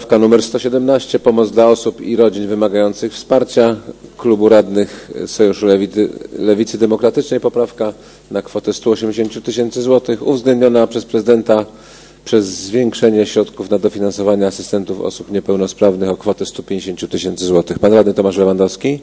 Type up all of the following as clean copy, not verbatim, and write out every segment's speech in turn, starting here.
Poprawka numer 117. Pomoc dla osób i rodzin wymagających wsparcia. Klubu Radnych Sojuszu Lewicy Demokratycznej poprawka na kwotę 180 000 złotych, uwzględniona przez prezydenta przez zwiększenie środków na dofinansowanie asystentów osób niepełnosprawnych o kwotę 150 000 złotych. Pan radny Tomasz Lewandowski.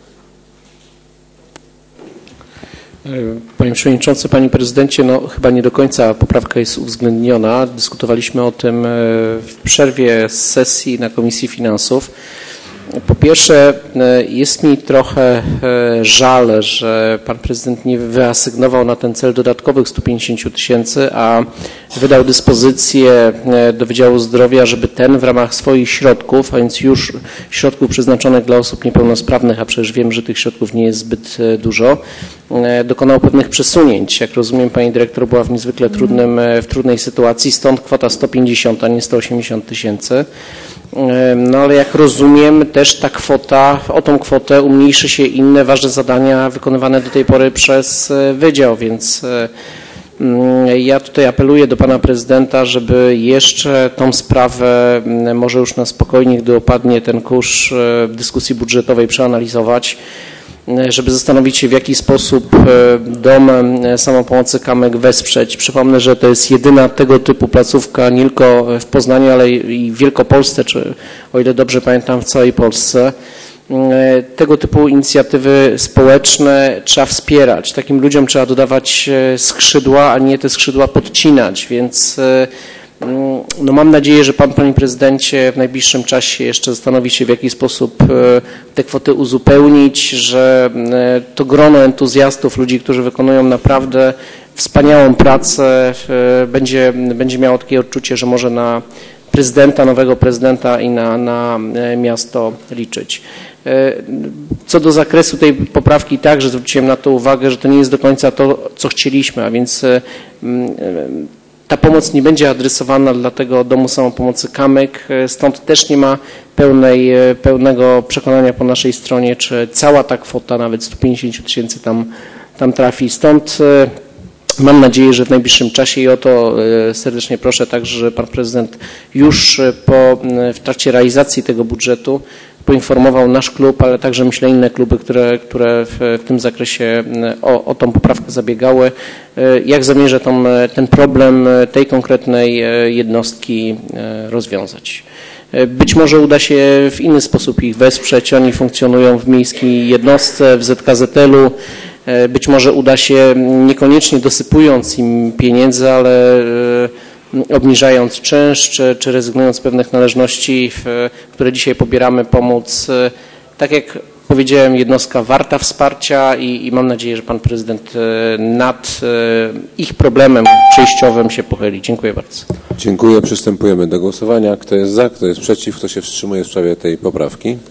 Panie Przewodniczący, Panie Prezydencie, no chyba nie do końca poprawka jest uwzględniona. Dyskutowaliśmy o tym w przerwie z sesji na Komisji Finansów. Po pierwsze, jest mi trochę żal, że Pan Prezydent nie wyasygnował na ten cel dodatkowych 150 000, a wydał dyspozycję do Wydziału Zdrowia, żeby ten w ramach swoich środków, a więc już środków przeznaczonych dla osób niepełnosprawnych, a przecież wiem, że tych środków nie jest zbyt dużo, dokonał pewnych przesunięć. Jak rozumiem, Pani Dyrektor była w niezwykle trudnej sytuacji, stąd kwota 150, a nie 180 000. No ale jak rozumiem, też ta kwota, o tą kwotę umniejszy się inne ważne zadania wykonywane do tej pory przez Wydział, więc ja tutaj apeluję do Pana Prezydenta, żeby jeszcze tą sprawę może już na spokojnie, gdy opadnie ten kurz dyskusji budżetowej, przeanalizować, żeby zastanowić się, w jaki sposób Dom Samopomocy Kamyk wesprzeć. Przypomnę, że to jest jedyna tego typu placówka nie tylko w Poznaniu, ale i w Wielkopolsce, czy o ile dobrze pamiętam w całej Polsce. Tego typu inicjatywy społeczne trzeba wspierać. Takim ludziom trzeba dodawać skrzydła, a nie te skrzydła podcinać, więc no mam nadzieję, że Pan, Panie Prezydencie, w najbliższym czasie jeszcze zastanowi się, w jaki sposób te kwoty uzupełnić, że to grono entuzjastów, ludzi, którzy wykonują naprawdę wspaniałą pracę, będzie miało takie odczucie, że może na prezydenta, nowego prezydenta i na miasto liczyć. Co do zakresu tej poprawki także zwróciłem na to uwagę, że to nie jest do końca to, co chcieliśmy, a więc ta pomoc nie będzie adresowana dla tego Domu Samopomocy Kamyk, stąd też nie ma pełnego przekonania po naszej stronie, czy cała ta kwota, nawet 150 000 tam trafi. Stąd mam nadzieję, że w najbliższym czasie i o to serdecznie proszę także, że Pan Prezydent już w trakcie realizacji tego budżetu poinformował nasz klub, ale także myślę inne kluby, które w tym zakresie o tą poprawkę zabiegały, jak zamierza ten problem tej konkretnej jednostki rozwiązać. Być może uda się w inny sposób ich wesprzeć. Oni funkcjonują w miejskiej jednostce, w ZKZL-u. Być może uda się niekoniecznie dosypując im pieniędzy, ale obniżając czynsz, czy rezygnując z pewnych należności, które dzisiaj pobieramy, pomóc. Tak jak powiedziałem, jednostka warta wsparcia i mam nadzieję, że Pan Prezydent nad ich problemem przejściowym się pochyli. Dziękuję bardzo. Dziękuję. Przystępujemy do głosowania. Kto jest za, kto jest przeciw, kto się wstrzymuje w sprawie tej poprawki?